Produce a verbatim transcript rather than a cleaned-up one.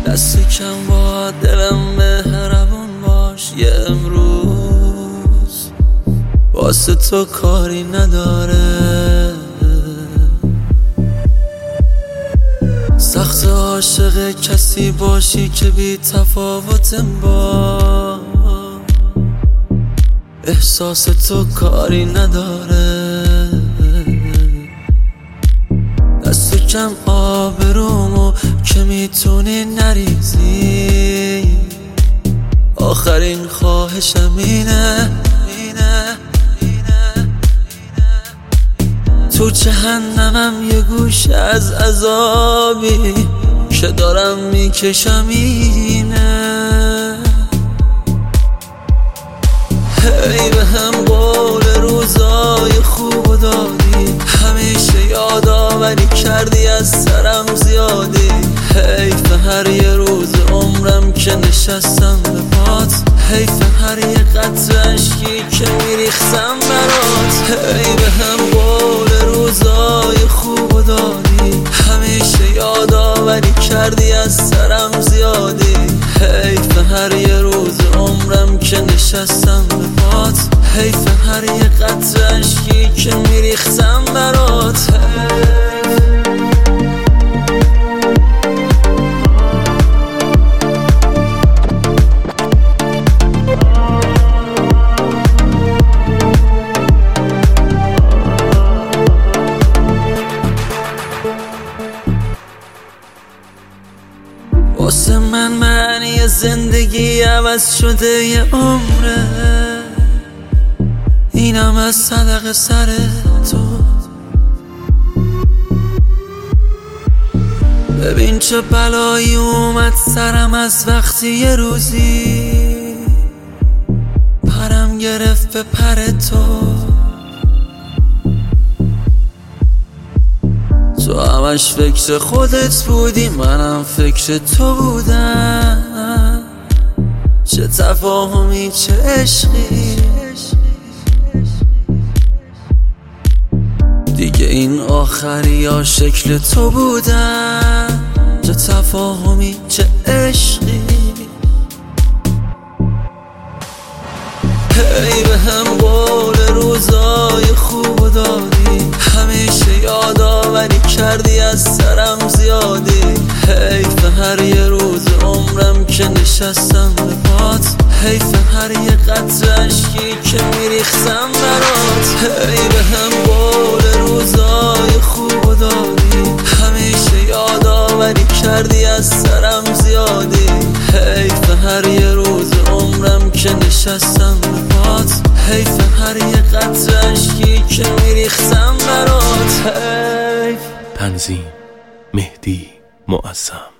دست کم با دلم مهربون باش. یه امروز واسه تو کاری نداره. سخت عاشق کسی باشی که بی تفاوتم با احساس تو کاری نداره. دست کم آبرومو که میتونی نریزی. آخرین خواهشم اینه اینه تو جهنمم یه گوش از عذابی که دارم میکشم اینه. هی به هم قول روزای خوب دادی، همیشه یادآوری کردی از سرم زیادی. حیف هر یه روز عمرم که نشستم به پات، حیف هر یه قطره اشکی که میریختم برات. هی به هم قول روزای خوب دادی، همیشه یادآوری کردی از سرم زیادی. حیف هر یه روز عمرم که نشستم به پات، حیف هر یه قطره اشکی که میریختم برات. واسه من معنی زندگی عوض شده یه عمره، اینم از صدق سر تو. ببین چه بلایی اومد سرم از وقتی یه روزی پرم گرفت به پر تو. تو همش فکر خودت بودی، منم فکر تو بودم. چه تفاهمی چه عشقی، دیگه این آخری یا شکل تو بودم. چه تفاهمی چه عشقی. هی به هم قول روزای خوب دادی، همیشه یادآوری کردی از سرم زیادی. حیف هر یه روز عمرم که نشستم به پات، حیف هر یه قطره اشکی که میریختم برات. هی به هم قول روزای خوب دادی، همیشه یادآوری کردی از سرم زیادی. حیف هر یه روز عمرم که نشستم به پات، حیف هر یه قطره اشکی که میریختم برات. حیف. تنظیم مهدی معظم.